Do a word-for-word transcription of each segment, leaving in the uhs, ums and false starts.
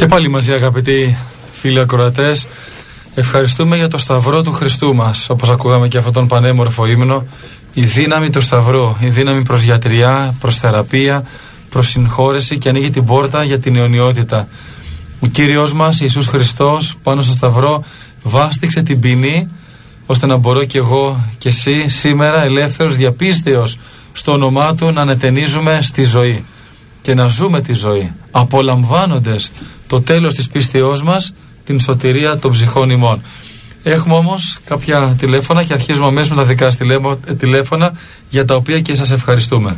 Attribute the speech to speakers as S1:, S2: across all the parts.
S1: Και πάλι μαζί, αγαπητοί φίλοι ακροατές, ευχαριστούμε για το Σταυρό του Χριστού μας. Όπως ακούγαμε και αυτόν τον πανέμορφο ύμνο, η δύναμη του Σταυρού, η δύναμη προς γιατριά, προς θεραπεία, προς συγχώρεση, και ανοίγει την πόρτα για την αιωνιότητα. Ο Κύριος μας Ιησούς Χριστός πάνω στο Σταυρό βάστηξε την ποινή, ώστε να μπορώ και εγώ και εσύ σήμερα ελεύθερος, διαπίστεως στο όνομά Του, να ανατενίζουμε στη ζωή και να ζούμε τη ζωή, απολαμβάνοντες το τέλος της πίστεώς μας, την σωτηρία των ψυχών ημών. Έχουμε όμως κάποια τηλέφωνα και αρχίζουμε αμέσως με τα δικά σας τηλέφωνα, για τα οποία και σας ευχαριστούμε.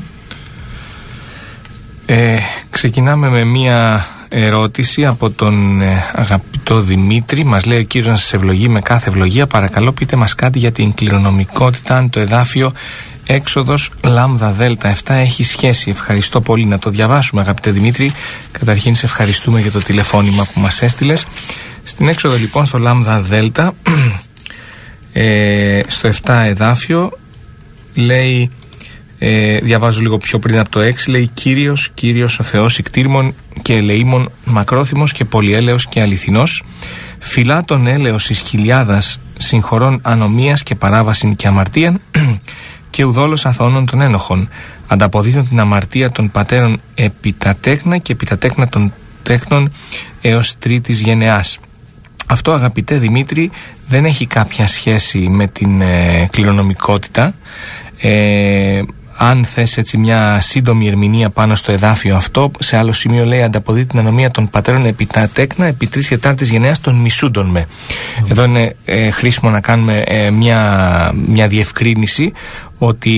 S2: Ε, ξεκινάμε με μία ερώτηση από τον ε, αγαπητό Δημήτρη. Μας λέει ο Κύριος να σας ευλογεί με κάθε ευλογία. Παρακαλώ, πείτε μας κάτι για την κληρονομικότητα, αν το εδάφιο Έξοδος λάμδα δέλτα επτά έχει σχέση. Ευχαριστώ πολύ. Να το διαβάσουμε, αγαπητέ Δημήτρη. Καταρχήν σε ευχαριστούμε για το τηλεφώνημα που μας έστειλες. Στην έξοδο λοιπόν στο λάμδα δέλτα ε, στο επτά εδάφιο λέει, ε, διαβάζω λίγο πιο πριν από το έξι, λέει Κύριος, Κύριος ο Θεός ικτήρμων και ελεήμων, μακρόθυμος και πολυέλεος και αληθινός, φυλά τον έλεος εις χιλιάδας συγχωρών ανομίας και παράβασιν και αμαρτίαν και ουδόλως αθώνων των ένοχων, ανταποδίδουν την αμαρτία των πατέρων επί τα τέκνα και επί τα τέκνα των τέκνων έως τρίτης γενεάς. Αυτό, αγαπητέ Δημήτρη, δεν έχει κάποια σχέση με την ε, κληρονομικότητα. Ε, αν θες έτσι μια σύντομη ερμηνεία πάνω στο εδάφιο αυτό, σε άλλο σημείο λέει ανταποδίδει την ανομία των πατέρων επί τα τέκνα επί τρεις τετάρτης γενεάς των μισούντων με. Mm. Εδώ είναι ε, χρήσιμο να κάνουμε ε, μια, μια διευκρίνηση ότι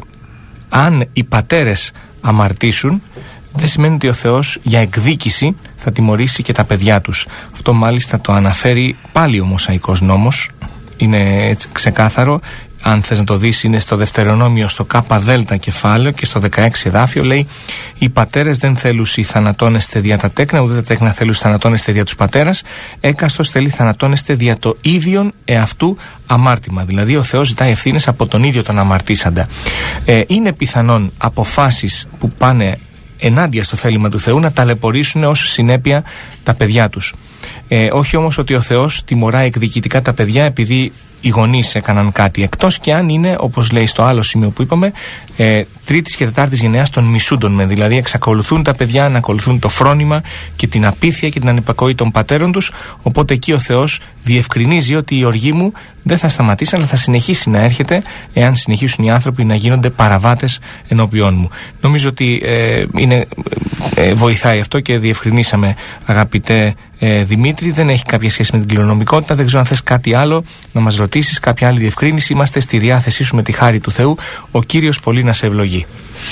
S2: αν οι πατέρες αμαρτήσουν, δεν σημαίνει ότι ο Θεός για εκδίκηση θα τιμωρήσει και τα παιδιά τους. Αυτό μάλιστα το αναφέρει πάλι ο Μωσαϊκός νόμος. Είναι έτσι ξεκάθαρο. Αν θες να το δεις, είναι στο Δευτερονόμιο, στο Κάπα Δέλτα κεφάλαιο και στο δεκαέξι εδάφιο. Λέει: οι πατέρες δεν θέλουσι θανατώνεστε δια τα τέκνα, ούτε τα τέκνα θέλουσι θανατώνεστε δια τους πατέρας. Έκαστος θέλει θανατώνεστε δια το ίδιον εαυτού αμάρτημα. Δηλαδή, ο Θεός ζητάει ευθύνες από τον ίδιο τον αμαρτήσαντα. Ε, είναι πιθανόν αποφάσεις που πάνε ενάντια στο θέλημα του Θεού να ταλαιπωρήσουν ως συνέπεια τα παιδιά τους. Ε, όχι όμως ότι ο Θεός τιμωράει εκδικητικά τα παιδιά επειδή οι γονείς έκαναν κάτι, εκτός και αν είναι, όπως λέει στο άλλο σημείο που είπαμε, ε, τρίτης και τετάρτης γενεάς των μισούντων με, δηλαδή εξακολουθούν τα παιδιά να ακολουθούν το φρόνημα και την απίθεια και την ανυπακοή των πατέρων τους, οπότε εκεί ο Θεός διευκρινίζει ότι η οργή μου δεν θα σταματήσει, αλλά θα συνεχίσει να έρχεται εάν συνεχίσουν οι άνθρωποι να γίνονται παραβάτες ενώπιόν μου. Νομίζω ότι ε, είναι, ε, βοηθάει αυτό και διευκρινίσαμε, αγαπητέ ε, Δημήτρη. Δεν έχει κάποια σχέση με την κληρονομικότητα. Δεν ξέρω αν θες κάτι άλλο να μας ρωτήσεις, κάποια άλλη διευκρίνηση. Είμαστε στη διάθεσή σου με τη χάρη του Θεού. Ο Κύριος πολύ να σε ευλογεί.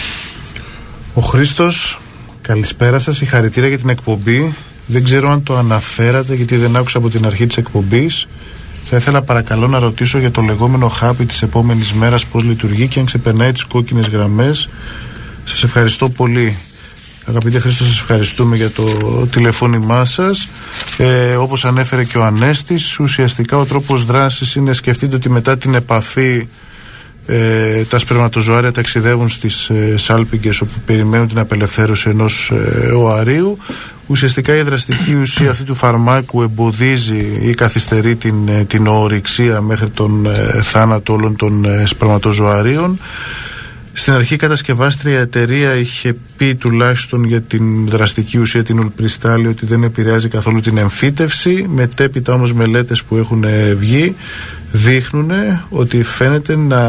S3: Ο Χρήστος, καλησπέρα σας. Συγχαρητήρια για την εκπομπή. Δεν ξέρω αν το αναφέρατε, γιατί δεν άκουσα από την αρχή της εκπομπής. Θα ήθελα παρακαλώ να ρωτήσω για το λεγόμενο χάπι της επόμενης μέρας, πώς λειτουργεί και αν ξεπερνάει τις κόκκινες γραμμές. Σας ευχαριστώ πολύ. Αγαπητέ Χρήστο, σας ευχαριστούμε για το τηλεφώνημά σας. Ε, όπως ανέφερε και ο Ανέστης, ουσιαστικά ο τρόπος δράσης είναι, σκεφτείτε ότι μετά την επαφή ε, τα σπερματοζωάρια ταξιδεύουν στις ε, σάλπιγγες όπου περιμένουν την απελευθέρωση ενός ε, οαρίου. Ουσιαστικά η δραστική ουσία αυτή του φαρμάκου εμποδίζει ή καθυστερεί την, την οορυξία μέχρι τον ε, θάνατο όλων των ε, σπερματοζωαρίων. Στην αρχή η κατασκευάστρια εταιρεία είχε πει τουλάχιστον για την δραστική ουσία την ουλπριστάλη ότι δεν επηρεάζει καθόλου την εμφύτευση. Μετέπειτα όμως μελέτες που έχουν βγει δείχνουν ότι φαίνεται να,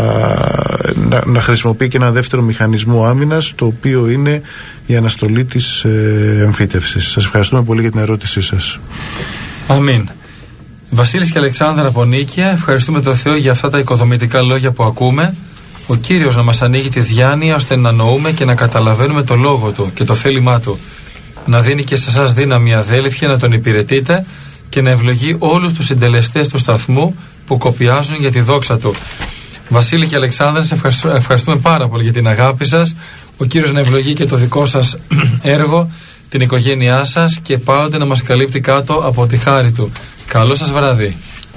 S3: να, να χρησιμοποιεί και ένα δεύτερο μηχανισμό άμυνας, το οποίο είναι η αναστολή της ε, εμφύτευσης. Σας ευχαριστούμε πολύ για την ερώτησή σας.
S1: Αμήν. Βασίλης και Αλεξάνδρα από Νίκαια, ευχαριστούμε τον Θεό για αυτά τα οικοδομητικά λόγια που ακούμε. Ο Κύριος να μας ανοίγει τη διάνοια ώστε να νοούμε και να καταλαβαίνουμε το λόγο Του και το θέλημά Του. Να δίνει και σε εσάς δύναμη αδέλφια να Τον υπηρετείτε και να ευλογεί όλους τους συντελεστές του σταθμού που κοπιάζουν για τη δόξα Του. Βασίλη και Αλεξάνδρα, σε ευχαριστούμε πάρα πολύ για την αγάπη σας. Ο Κύριος να ευλογεί και το δικό σας έργο, την οικογένειά σας και πάοτε να μας καλύπτει κάτω από τη χάρη Του. Καλό σας βράδυ.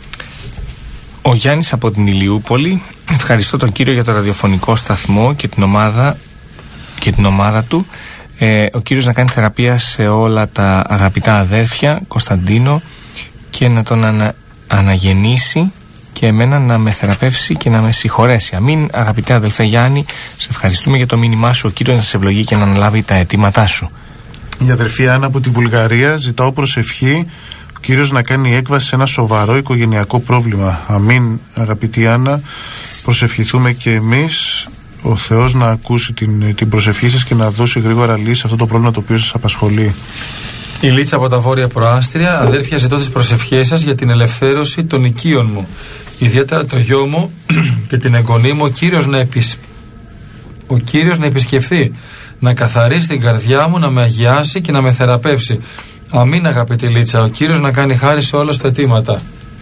S2: Ο Γιάννης από την Ηλιούπολη, ευχαριστώ τον Κύριο για το ραδιοφωνικό σταθμό και την ομάδα, και την ομάδα του. Ε, ο Κύριος να κάνει θεραπεία σε όλα τα αγαπητά αδέρφια Κωνσταντίνο και να τον ανα, αναγεννήσει και εμένα να με θεραπεύσει και να με συγχωρέσει. Αμήν. Αγαπητέ αδελφέ Γιάννη, σε ευχαριστούμε για το μήνυμά σου. Ο Κύριος να σε ευλογεί και να αναλάβει τα αιτήματά σου.
S3: Η αδερφή Άννα από τη Βουλγαρία ζητάω προσευχή ο Κύριος να κάνει έκβαση σε ένα σοβαρό οικογενειακό πρόβλημα. Αμήν. Αγαπητή Άννα, προσευχηθούμε και εμείς ο Θεός να ακούσει την, την προσευχή σας και να δώσει γρήγορα λύση σε αυτό το πρόβλημα το οποίο σας απασχολεί.
S1: Η Λίτσα από τα Βόρεια Προάστρια, αδέρφια, ζητώ τις προσευχές σας για την ελευθέρωση των οικείων μου. Ιδιαίτερα το γιο μου και την εγγονή μου, ο Κύριος να, επισ... ο Κύριος να επισκεφθεί, να καθαρίσει την καρδιά μου, να με αγιάσει και να με θεραπεύσει. Αμήν, αγαπητή Λίτσα, ο Κύριος να κάνει χάρη σε όλα τα αιτήματα.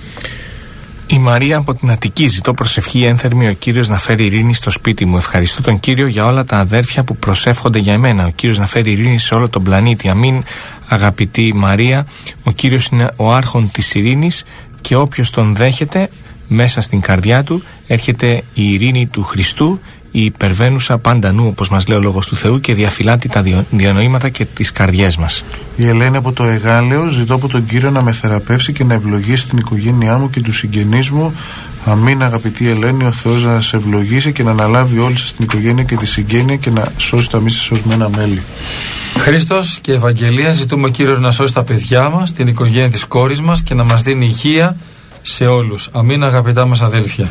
S2: Η Μαρία από την Αττική, ζητώ προσευχή ένθερμη ο Κύριος να φέρει ειρήνη στο σπίτι μου. Ευχαριστώ τον Κύριο για όλα τα αδέρφια που προσεύχονται για εμένα. Ο Κύριος να φέρει ειρήνη σε όλο τον πλανήτη. Αμήν. Αγαπητή Μαρία, ο Κύριος είναι ο άρχον της ειρήνης και όποιος τον δέχεται μέσα στην καρδιά του έρχεται η ειρήνη του Χριστού, η υπερβαίνουσα πάντα νου, όπως μας λέει ο Λόγος του Θεού, και διαφυλάττει τα διανοήματα και τις καρδιές μας.
S3: Η Ελένη από το Εγάλεο, ζητώ από τον Κύριο να με θεραπεύσει και να ευλογήσει την οικογένειά μου και τους συγγενείς μου. Αμήν. Αγαπητή Ελένη, ο Θεός να σε ευλογήσει και να αναλάβει όλη σας την οικογένεια και τη συγγένεια και να σώσει τα μη σας σωσμένα μέλη.
S1: Χρήστος και Ευαγγελία, ζητούμε ο Κύριος να σώσει τα παιδιά μας, την οικογένεια της κόρης μας και να μας δίνει υγεία σε όλους. Αμήν, αγαπητά μας αδέλφια.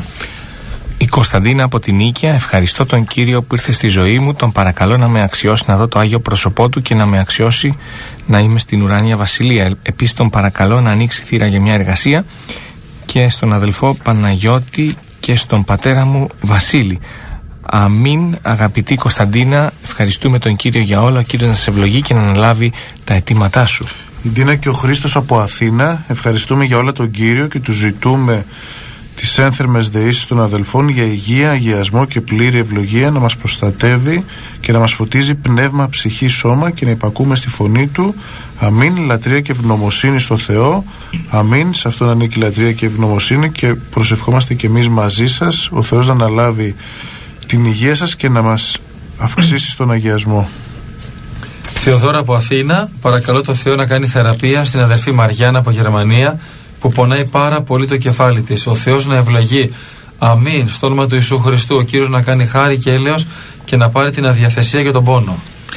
S2: Η Κωνσταντίνα από την Νίκαια, ευχαριστώ τον Κύριο που ήρθε στη ζωή μου, τον παρακαλώ να με αξιώσει να δω το Άγιο πρόσωπό του και να με αξιώσει να είμαι στην ουράνια βασιλεία. Επίσης τον παρακαλώ να ανοίξει θύρα για μια εργασία και στον αδελφό Παναγιώτη και στον πατέρα μου Βασίλη. Αμήν. Αγαπητή Κωνσταντίνα, ευχαριστούμε τον Κύριο για όλα. Ο Κύριος να σε ευλογεί και να αναλάβει τα αιτήματά σου.
S3: Η Ντίνα και ο Χρήστος από Αθήνα, ευχαριστούμε για όλα τον Κύριο και του ζητούμε τις ένθερμες δεήσεις των αδελφών για υγεία, αγιασμό και πλήρη ευλογία, να μας προστατεύει και να μας φωτίζει πνεύμα, ψυχή, σώμα και να υπακούμε στη φωνή του. Αμήν. Λατρεία και ευγνωμοσύνη στο Θεό. Αμήν. Σε αυτόν ανήκει η λατρεία και ευγνωμοσύνη και προσευχόμαστε και εμείς μαζί σας ο Θεός να αναλάβει την υγεία σας και να μας αυξήσει στον αγιασμό.
S1: Θεοδόρα από Αθήνα, παρακαλώ το Θεό να κάνει θεραπεία στην αδερφή Μαριάννα από Γερμανία που πονάει πάρα πολύ το κεφάλι της. Ο Θεός να ευλογεί. Αμήν. Στο όνομα του Ιησού Χριστού, ο Κύριος να κάνει χάρη και έλεος και να πάρει την αδιαθεσία για τον πόνο.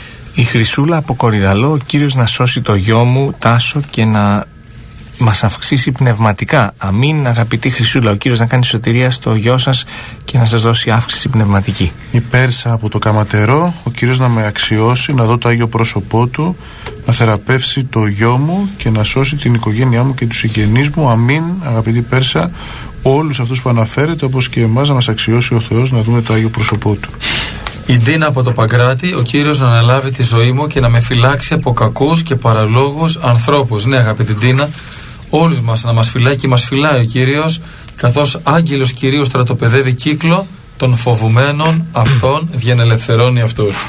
S2: Η Χρυσούλα από Κορυδαλό, ο Κύριος να σώσει το γιο μου Τάσο και να μας αυξήσει πνευματικά. Αμήν. Αγαπητή Χρυσούλα, ο Κύριος να κάνει σωτηρία στο γιο σας και να σας δώσει αύξηση πνευματική.
S3: Η Πέρσα από το Καματερό, ο Κύριος να με αξιώσει, να δω το Άγιο πρόσωπό του, να θεραπεύσει το γιο μου και να σώσει την οικογένειά μου και τους συγγενείς μου. Αμήν. Αγαπητή Πέρσα, όλους αυτούς που αναφέρετε, όπως και εμάς, να μας αξιώσει ο Θεός να δούμε το Άγιο πρόσωπό του.
S1: Η Ντίνα από το Παγκράτη, ο Κύριος να αναλάβει τη ζωή μου και να με φυλάξει από κακούς και παραλόγους ανθρώπους. Ναι, αγαπητή Ντίνα, όλους μας να μας φυλάει και μας φυλάει ο Κύριος, καθώς άγγελος Κυρίου στρατοπεδεύει κύκλο των φοβουμένων αυτών, διανελευθερώνει αυτούς.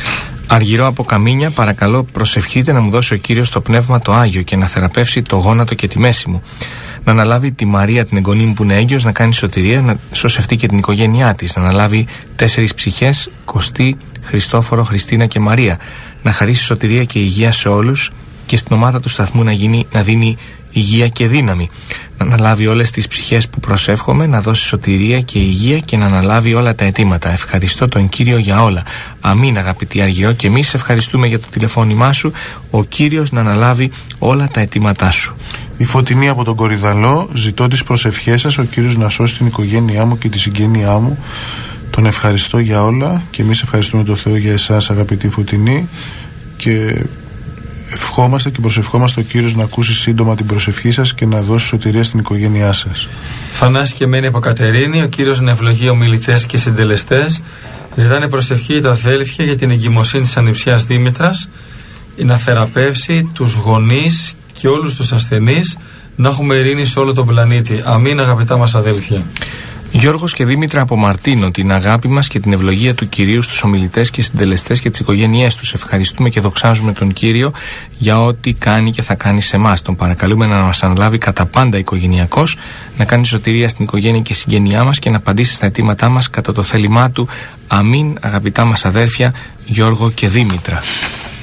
S2: Αργυρό από Καμίνια, παρακαλώ προσευχείτε να μου δώσει ο Κύριος το πνεύμα το Άγιο και να θεραπεύσει το γόνατο και τη μέση μου. Να αναλάβει τη Μαρία την εγγονή μου που είναι έγκυος, να κάνει σωτηρία, να σώσει αυτή και την οικογένειά της. Να αναλάβει τέσσερις ψυχές, Κωστή, Χριστόφορο, Χριστίνα και Μαρία. Να χαρίσει σωτηρία και υγεία σε όλους και στην ομάδα του σταθμού να, γίνει, να δίνει υγεία και δύναμη. Να αναλάβει όλες τις ψυχές που προσεύχομαι, να δώσει σωτηρία και υγεία και να αναλάβει όλα τα αιτήματα. Ευχαριστώ τον Κύριο για όλα. Αμήν, αγαπητή Αργυρό, και εμείς ευχαριστούμε για το τηλεφώνημά σου. Ο Κύριος να αναλάβει όλα τα αιτήματά σου.
S3: Η Φωτεινή από τον Κορυδαλό, ζητώ τις προσευχές σας, ο Κύριος να σώσει την οικογένειά μου και τη συγγένειά μου. Τον ευχαριστώ για όλα και εμείς ευχαριστούμε τον Θεό για εσάς, αγαπητή Φωτεινή, και ευχόμαστε και προσευχόμαστε ο Κύριος να ακούσει σύντομα την προσευχή σας και να δώσει σωτηρία στην οικογένειά σας.
S1: Θανάση και Μένη από Κατερίνη, ο Κύριος να ευλογεί ομιλητές και συντελεστές. Ζητάνε προσευχή τα αδέλφια για την εγκυμοσύνη της ανιψιάς Δήμητρας, να θεραπεύσει τους γονείς και όλους τους ασθενείς, να έχουμε ειρήνη σε όλο τον πλανήτη. Αμήν, αγαπητά μας αδέλφια.
S2: Γιώργος και Δήμητρα από Μαρτίνο, την αγάπη μας και την ευλογία του Κυρίου στους ομιλητές και συντελεστές και τις οικογένειές τους. Ευχαριστούμε και δοξάζουμε τον Κύριο για ό,τι κάνει και θα κάνει σε εμάς. Τον παρακαλούμε να μας αναλάβει κατά πάντα οικογενειακός, να κάνει σωτηρία στην οικογένεια και συγγένειά μας και να απαντήσει στα αιτήματά μας κατά το θέλημά του. Αμήν, αγαπητά μας αδέρφια Γιώργο και Δήμητρα.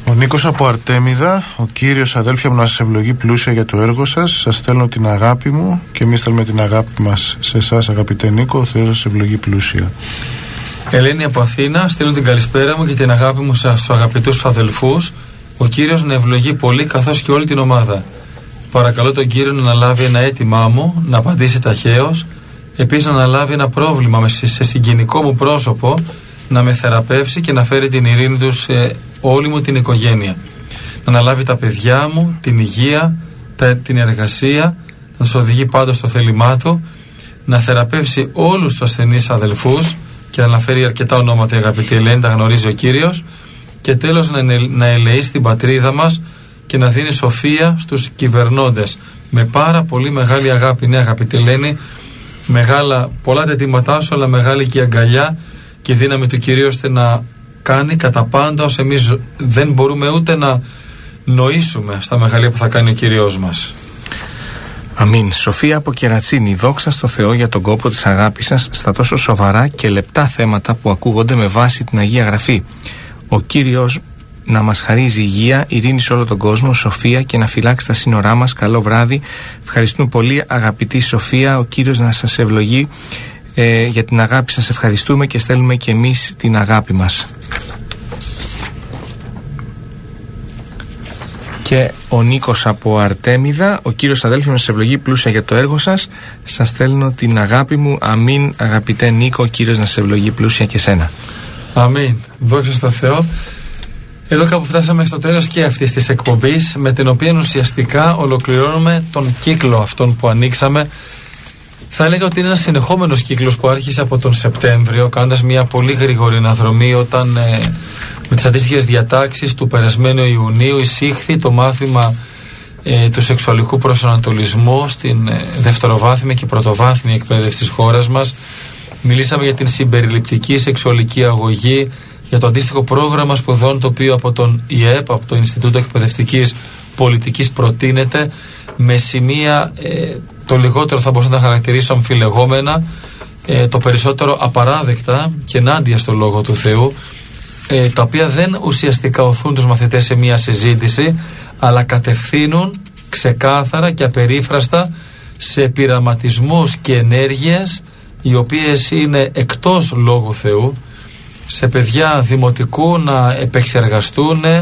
S3: Ο Νίκος από Αρτέμιδα. Ο Κύριος, αδέλφια μου, να σας ευλογεί πλούσια για το έργο σας. Σας στέλνω την αγάπη μου και εμείς στέλνουμε την αγάπη μας σε εσάς, αγαπητέ Νίκο. Ο Θεός σας ευλογεί πλούσια.
S1: Ελένη από Αθήνα. Στέλνω την καλησπέρα μου και την αγάπη μου στους αγαπητούς αδελφούς. Ο Κύριος να ευλογεί πολύ, καθώς και όλη την ομάδα. Παρακαλώ τον Κύριο να αναλάβει ένα αίτημά μου, να απαντήσει ταχαίως. Επίσης να αναλάβει ένα πρόβλημα σε συγγενικό μου πρόσωπο, να με θεραπεύσει και να φέρει την ειρήνη του σε όλη μου την οικογένεια. Να αναλάβει τα παιδιά μου, την υγεία, τα, την εργασία, να τους οδηγεί πάντα στο θέλημά του, να θεραπεύσει όλους τους ασθενείς αδελφούς και να αναφέρει αρκετά ονόματα, η αγαπητή Ελένη, τα γνωρίζει ο Κύριος. Και τέλος να, να ελεήσει την πατρίδα μας και να δίνει σοφία στους κυβερνώντες. Με πάρα πολύ μεγάλη αγάπη, ναι, αγαπητή Ελένη, μεγάλα, πολλά τα αιτήματά σου, αλλά μεγάλη και η αγκαλιά και η δύναμη του Κυρίου ώστε να κάνει κατά πάντα όσο εμείς δεν μπορούμε ούτε να νοήσουμε στα μεγαλεία που θα κάνει ο Κύριος μας.
S2: Αμήν. Σοφία από Κερατσίνη. Δόξα στο Θεό για τον κόπο της αγάπης σας στα τόσο σοβαρά και λεπτά θέματα που ακούγονται με βάση την Αγία Γραφή. Ο Κύριος να μας χαρίζει υγεία, ειρήνη σε όλο τον κόσμο, σοφία και να φυλάξει τα σύνορά μας. Καλό βράδυ. Ευχαριστούμε πολύ, αγαπητή Σοφία. Ο Κύριος να σας ευλογεί. Ε, για την αγάπη σας ευχαριστούμε και στέλνουμε και εμείς την αγάπη μας. Και ο Νίκος από Αρτέμιδα. Ο Κύριος, αδέλφοι, μας ευλογεί πλούσια για το έργο σας. Σας στέλνω την αγάπη μου. Αμήν, αγαπητέ Νίκο. Ο Κύριος να σας ευλογεί πλούσια και σένα.
S1: Αμήν. Δόξα στο Θεό. Εδώ κάπου φτάσαμε στο τέλος και αυτής της εκπομπής, με την οποία ουσιαστικά ολοκληρώνουμε τον κύκλο αυτόν που ανοίξαμε. Θα έλεγα ότι είναι ένας συνεχόμενος κύκλος που άρχισε από τον Σεπτέμβριο, κάνοντας μια πολύ γρήγορη αναδρομή, όταν ε, με τις αντίστοιχες διατάξεις του περασμένου Ιουνίου εισήχθη το μάθημα ε, του σεξουαλικού προσανατολισμού στην ε, δευτεροβάθμια και πρωτοβάθμια εκπαίδευση της χώρας μας. Μιλήσαμε για την συμπεριληπτική σεξουαλική αγωγή, για το αντίστοιχο πρόγραμμα σπουδών το οποίο από τον ΙΕΠ, από το Ινστιτούτο Εκπαιδευτικής Πολιτικής, προτείνεται με σημεία ε, το λιγότερο θα μπορούσα να χαρακτηρίσω αμφιλεγόμενα, ε, το περισσότερο απαράδεκτα και ενάντια στο Λόγο του Θεού, ε, τα οποία δεν ουσιαστικά οθούν τους μαθητές σε μια συζήτηση, αλλά κατευθύνουν ξεκάθαρα και απερίφραστα σε πειραματισμούς και ενέργειες οι οποίες είναι εκτός Λόγου Θεού, σε παιδιά δημοτικού να επεξεργαστούν, ε,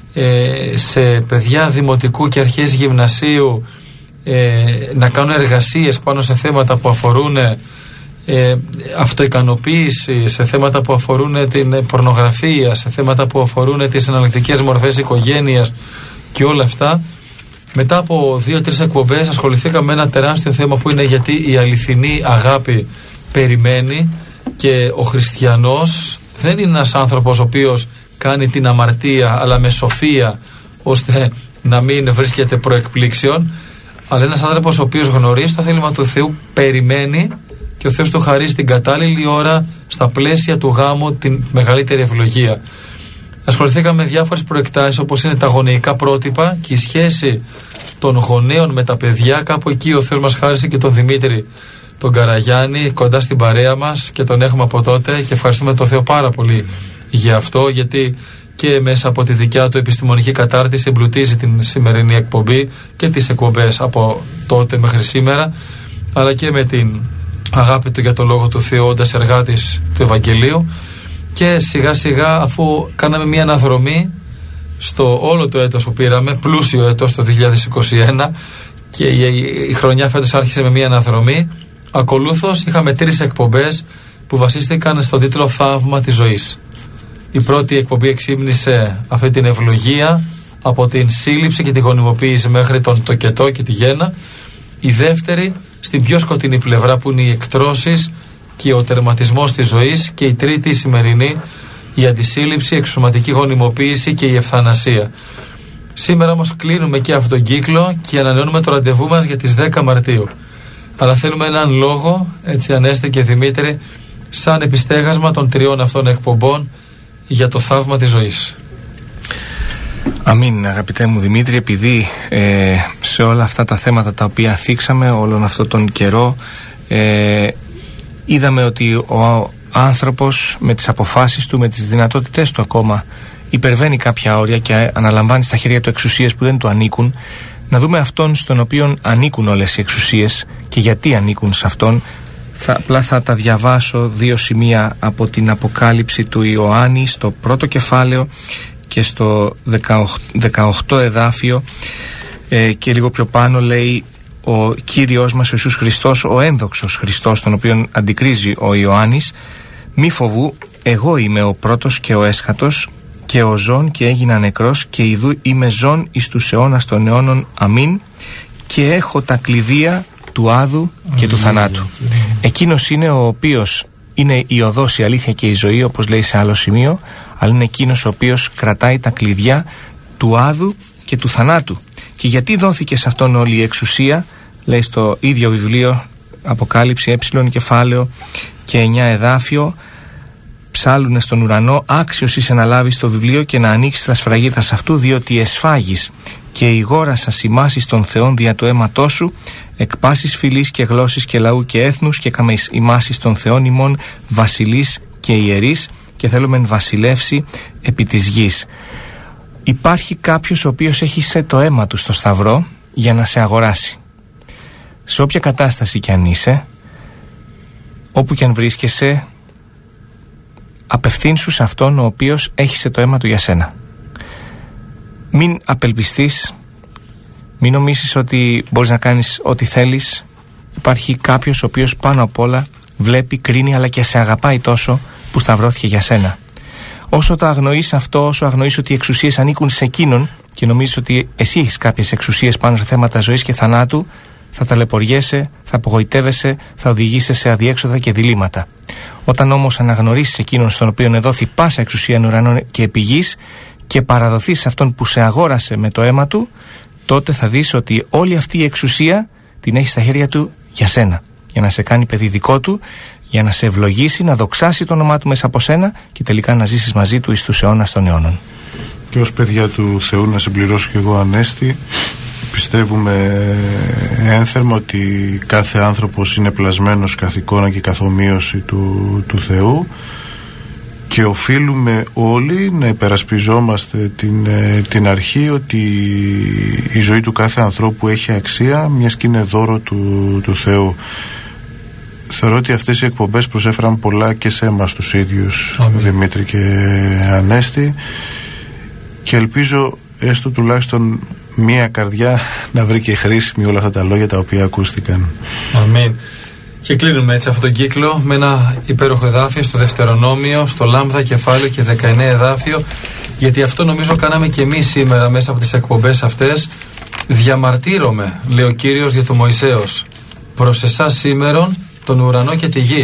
S1: σε παιδιά δημοτικού και αρχές γυμνασίου ε, να κάνουν εργασίες πάνω σε θέματα που αφορούν ε, αυτοικανοποίηση, σε θέματα που αφορούν την πορνογραφία, σε θέματα που αφορούν τις εναλλακτικές μορφές οικογένειας και όλα αυτά. Μετά από δύο-τρεις εκπομπές ασχοληθήκαμε με ένα τεράστιο θέμα που είναι γιατί η αληθινή αγάπη περιμένει και ο χριστιανός δεν είναι ένας άνθρωπος ο οποίος κάνει την αμαρτία αλλά με σοφία ώστε να μην βρίσκεται προεκπλήξεων, αλλά ένας άνθρωπος ο οποίος γνωρίζει το θέλημα του Θεού, περιμένει και ο Θεός του χαρίζει την κατάλληλη ώρα στα πλαίσια του γάμου την μεγαλύτερη ευλογία. Ασχοληθήκαμε με διάφορες προεκτάσεις όπως είναι τα γονεϊκά πρότυπα και η σχέση των γονέων με τα παιδιά. Κάπου εκεί ο Θεός μας χάρισε και τον Δημήτρη τον Καραγιάννη κοντά στην παρέα μας και τον έχουμε από τότε και ευχαριστούμε τον Θεό πάρα πολύ για αυτό, γιατί και μέσα από τη δικιά του επιστημονική κατάρτιση εμπλουτίζει την σημερινή εκπομπή και τις εκπομπές από τότε μέχρι σήμερα, αλλά και με την αγάπη του για το Λόγο του Θεού, όντας εργάτης του Ευαγγελίου. Και σιγά σιγά, αφού κάναμε μια αναδρομή στο όλο το έτος που πήραμε, πλούσιο έτος το δύο χιλιάδες είκοσι ένα, και η χρονιά φέτος άρχισε με μια αναδρομή, ακολούθως είχαμε τρεις εκπομπές που βασίστηκαν στον τίτλο «Θαύμα της ζωής». Η πρώτη εκπομπή εξύμνησε αυτή την ευλογία από την σύλληψη και τη γονιμοποίηση μέχρι τον τοκετό και τη γέννα. Η δεύτερη στην πιο σκοτεινή πλευρά που είναι οι εκτρώσεις και ο τερματισμός της ζωής. Και η τρίτη, η σημερινή, η αντισύλληψη, η εξωσωματική γονιμοποίηση και η ευθανασία. Σήμερα όμως κλείνουμε και αυτόν τον κύκλο και ανανεώνουμε το ραντεβού μας για τις δέκα Μαρτίου. Αλλά θέλουμε έναν λόγο, έτσι Ανέστη και Δημήτρη, σαν επιστέγασμα των τριών αυτών εκπομπών για το θαύμα της ζωής.
S2: Αμήν, αγαπητέ μου Δημήτρη, επειδή ε, σε όλα αυτά τα θέματα τα οποία θίξαμε όλον αυτόν τον καιρό ε, είδαμε ότι ο άνθρωπος με τις αποφάσεις του, με τις δυνατότητες του ακόμα υπερβαίνει κάποια όρια και αναλαμβάνει στα χέρια του εξουσίες που δεν του ανήκουν, να δούμε αυτόν στον οποίο ανήκουν όλες οι εξουσίες και γιατί ανήκουν σε αυτόν. Θα, απλά θα τα διαβάσω δύο σημεία από την Αποκάλυψη του Ιωάννη στο πρώτο κεφάλαιο και στο δεκαοκτώ εδάφιο, ε, και λίγο πιο πάνω λέει ο Κύριος μας ο Ιησούς Χριστός, ο ένδοξος Χριστός, τον οποίον αντικρίζει ο Ιωάννης: «Μη φοβού, εγώ είμαι ο πρώτος και ο έσχατος και ο ζών και έγινα νεκρός και ιδού είμαι ζών εις τους αιώνας των αιώνων, αμήν, και έχω τα κλειδία του άδου και του θανάτου». Εκείνος είναι ο οποίος είναι η οδός, η αλήθεια και η ζωή, όπως λέει σε άλλο σημείο, αλλά είναι εκείνος ο οποίος κρατάει τα κλειδιά του άδου και του θανάτου. Και γιατί δόθηκε σε αυτόν όλη η εξουσία? Λέει στο ίδιο βιβλίο Αποκάλυψη ε κεφάλαιο και εννιά εδάφιο: «Ψάλουνε στον ουρανό, άξιος είσαι να λάβεις το βιβλίο και να ανοίξεις τα σφραγίδας αυτού, διότι εσφάγεις και η γόρα σας ημάσης των Θεών δια το αίματός σου, εκ πάσης φυλής και γλώσσης και λαού και έθνους, και καμες ημάσης των Θεών ημών βασιλείς και ιερείς, και θέλομεν βασιλεύσει επί της γης». Υπάρχει κάποιος ο οποίος έχει σε το αίμα του στο σταυρό για να σε αγοράσει. Σε όποια κατάσταση κι αν είσαι, όπου κι αν βρίσκεσαι, απευθύνσου σε αυτόν ο οποίος έχει σε το αίμα του για σένα. Μην απελπιστείς, μην νομίσεις ότι μπορείς να κάνεις ό,τι θέλεις. Υπάρχει κάποιος ο οποίος πάνω απ' όλα βλέπει, κρίνει, αλλά και σε αγαπάει τόσο που σταυρώθηκε για σένα. Όσο το αγνοείς αυτό, όσο αγνοείς ότι οι εξουσίες ανήκουν σε εκείνον και νομίζεις ότι εσύ έχεις κάποιες εξουσίες πάνω σε θέματα ζωής και θανάτου, θα ταλαιπωριέσαι, θα απογοητεύεσαι, θα οδηγήσει σε αδιέξοδα και διλήμματα. Όταν όμως αναγνωρίσεις εκείνον στον οποίο εδόθη πάσα εξουσία εν ουρανών και επί γης και παραδοθείς σε αυτόν που σε αγόρασε με το αίμα του, τότε θα δεις ότι όλη αυτή η εξουσία την έχει στα χέρια του για σένα, για να σε κάνει παιδί δικό του, για να σε ευλογήσει, να δοξάσει το όνομά του μέσα από σένα και τελικά να ζήσεις μαζί του εις τους αιώνας των αιώνων.
S3: Και ως παιδιά του Θεού, να συμπληρώσω και εγώ, Ανέστη, πιστεύουμε ένθερμα ότι κάθε άνθρωπος είναι πλασμένος καθ' εικόνα και καθ' ομοίωση του, του Θεού, και οφείλουμε όλοι να υπερασπιζόμαστε την, την αρχή ότι η ζωή του κάθε ανθρώπου έχει αξία, μιας και είναι δώρο του, του Θεού. Θεωρώ ότι αυτές οι εκπομπές προσέφεραν πολλά και σε εμάς τους ίδιους, Αμήν. Δημήτρη και Ανέστη, και ελπίζω έστω τουλάχιστον μία καρδιά να βρει και χρήσιμη όλα αυτά τα λόγια τα οποία ακούστηκαν.
S1: Αμήν. Και κλείνουμε έτσι αυτόν τον κύκλο με ένα υπέροχο εδάφιο στο Δευτερονόμιο, στο Λάμδα κεφάλαιο και δεκαεννέα εδάφιο, γιατί αυτό νομίζω κάναμε και εμείς σήμερα μέσα από τις εκπομπές αυτές. «Διαμαρτύρομαι», λέει ο Κύριος για το Μωυσέος, «προς εσάς σήμερον τον ουρανό και τη γη,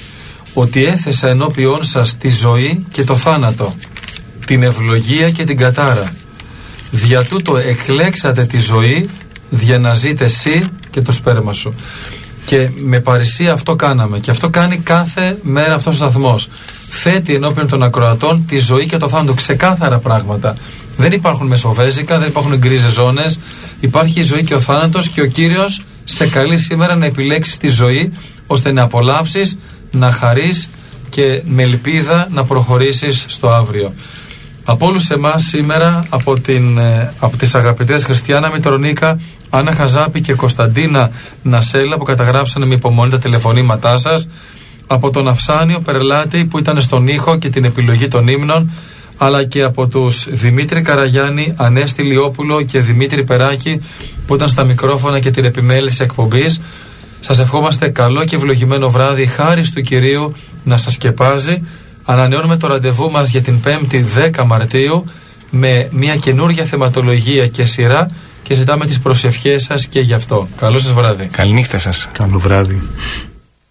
S1: ότι έθεσα ενώπιόν σας τη ζωή και το θάνατο, την ευλογία και την κατάρα. Δια τούτο εκλέξατε τη ζωή, δια να ζείτε εσύ και το σπέρμα σου». Και με παρησία αυτό κάναμε, και αυτό κάνει κάθε μέρα αυτός ο σταθμός. Θέτει ενώπιον των ακροατών τη ζωή και το θάνατο, ξεκάθαρα πράγματα. Δεν υπάρχουν μεσοβέζικα, δεν υπάρχουν γκρίζες ζώνες. Υπάρχει η ζωή και ο θάνατος, και ο Κύριος σε καλεί σήμερα να επιλέξεις τη ζωή, ώστε να απολαύσεις, να χαρείς και με ελπίδα να προχωρήσεις στο αύριο. Από όλους εμάς σήμερα, από, την, από τις αγαπητές Χριστιάνα Μητρονίκα, Άννα Χαζάπη και Κωνσταντίνα Νασέλα, που καταγράψανε με υπομονή τα τηλεφωνήματά σας, από τον Αυσάνιο Περλάτη που ήταν στον ήχο και την επιλογή των ύμνων, αλλά και από τους Δημήτρη Καραγιάννη, Ανέστη Λιόπουλο και Δημήτρη Περάκη που ήταν στα μικρόφωνα και την επιμέλεια της εκπομπής. Σας ευχόμαστε καλό και ευλογημένο βράδυ, χάρις του Κυρίου να σας σκεπάζει. Ανανεώνουμε το ραντεβού μας για την Πέμπτη δέκα Μαρτίου με μια καινούργια θεματολογία και σειρά, και ζητάμε τις προσευχές σας και γι' αυτό. Καλό σας βράδυ.
S2: Καληνύχτα σας.
S3: Καλό βράδυ.